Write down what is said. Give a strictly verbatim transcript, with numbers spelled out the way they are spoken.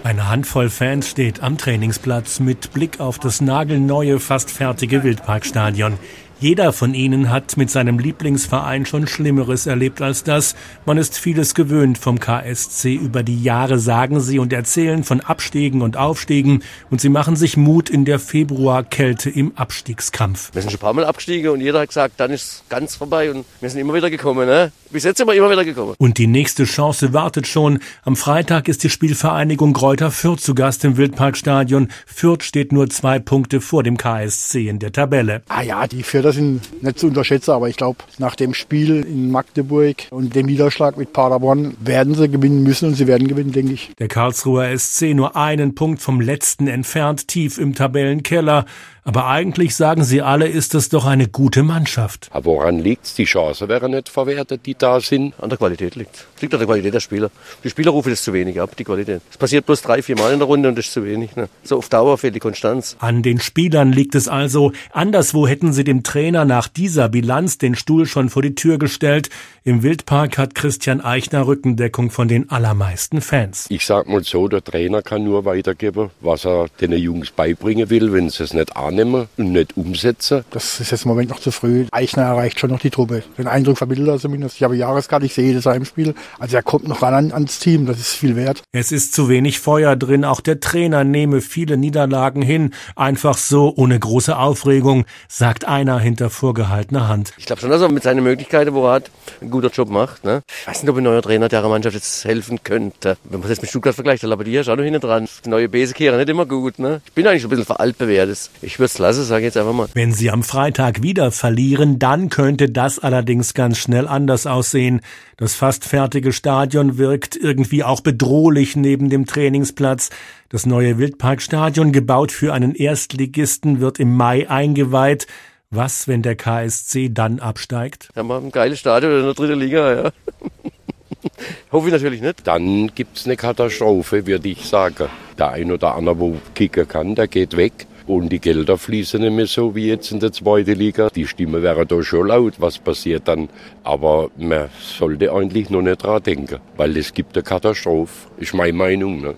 Eine Handvoll Fans steht am Trainingsplatz mit Blick auf das nagelneue, fast fertige Wildparkstadion. Jeder von ihnen hat mit seinem Lieblingsverein schon Schlimmeres erlebt als das. Man ist vieles gewöhnt vom K S C über die Jahre, sagen sie, und erzählen von Abstiegen und Aufstiegen. Und sie machen sich Mut in der Februarkälte im Abstiegskampf. Wir sind schon ein paar Mal abgestiegen und jeder hat gesagt, dann ist es ganz vorbei. Und wir sind immer wieder gekommen. Ne? Bis jetzt sind wir immer wieder gekommen. Und die nächste Chance wartet schon. Am Freitag ist die Spielvereinigung Greuther Fürth zu Gast im Wildparkstadion. Fürth steht nur zwei Punkte vor dem K S C in der Tabelle. Ah ja, die Fürther sind nicht zu unterschätzen, aber ich glaube, nach dem Spiel in Magdeburg und dem Niederschlag mit Paderborn werden sie gewinnen müssen und sie werden gewinnen, denke ich. Der Karlsruher S C nur einen Punkt vom letzten entfernt, tief im Tabellenkeller. Aber eigentlich, sagen sie alle, ist es doch eine gute Mannschaft. Aber woran liegt's? Die Chancen wären nicht verwertet, die da sind. An der Qualität liegt. Es liegt an der Qualität der Spieler. Die Spieler rufen das zu wenig ab, die Qualität. Es passiert bloß drei, vier Mal in der Runde und das ist zu wenig. Ne? So auf Dauer fehlt die Konstanz. An den Spielern liegt es also. Anderswo hätten sie dem Trainer nach dieser Bilanz den Stuhl schon vor die Tür gestellt. Im Wildpark hat Christian Eichner Rückendeckung von den allermeisten Fans. Ich sag mal so, der Trainer kann nur weitergeben, was er den Jungs beibringen will, wenn sie es nicht annehmen und nicht umsetzen. Das ist jetzt im Moment noch zu früh. Eichner erreicht schon noch die Truppe. Den Eindruck vermittelt er zumindest. Ich habe Jahreskarte, ich sehe jedes Heimspiel. Also er kommt noch ran ans Team, das ist viel wert. Es ist zu wenig Feuer drin. Auch der Trainer nehme viele Niederlagen hin. Einfach so, ohne große Aufregung, sagt einer hinter vorgehaltener Hand. Ich glaube schon, dass er mit seinen Möglichkeiten, wo er hat, einen guten Job macht. Ne? Ich weiß nicht, ob ein neuer Trainer der Mannschaft jetzt helfen könnte. Wenn man das jetzt mit Stuttgart vergleicht, der Labadier ist auch noch hinten dran. Die neue Besekehrer nicht immer gut. Ne? Ich bin eigentlich schon ein bisschen veraltbewährt. Ich würde es lassen, sage ich jetzt einfach mal. Wenn sie am Freitag wieder verlieren, dann könnte das allerdings ganz schnell anders aussehen. Das fast fertige Stadion wirkt irgendwie auch bedrohlich neben dem Trainingsplatz. Das neue Wildparkstadion, gebaut für einen Erstligisten, wird im Mai eingeweiht. Was, wenn der K S C dann absteigt? Haben wir ein geiles Stadion in der dritten Liga, ja. Hoffe ich natürlich nicht. Dann gibt's eine Katastrophe, würde ich sagen. Der ein oder andere, wo kicken kann, der geht weg. Und die Gelder fließen nicht mehr so wie jetzt in der zweiten Liga. Die Stimme wäre da schon laut, was passiert dann. Aber man sollte eigentlich noch nicht dran denken, weil es gibt eine Katastrophe, ist meine Meinung. Ne?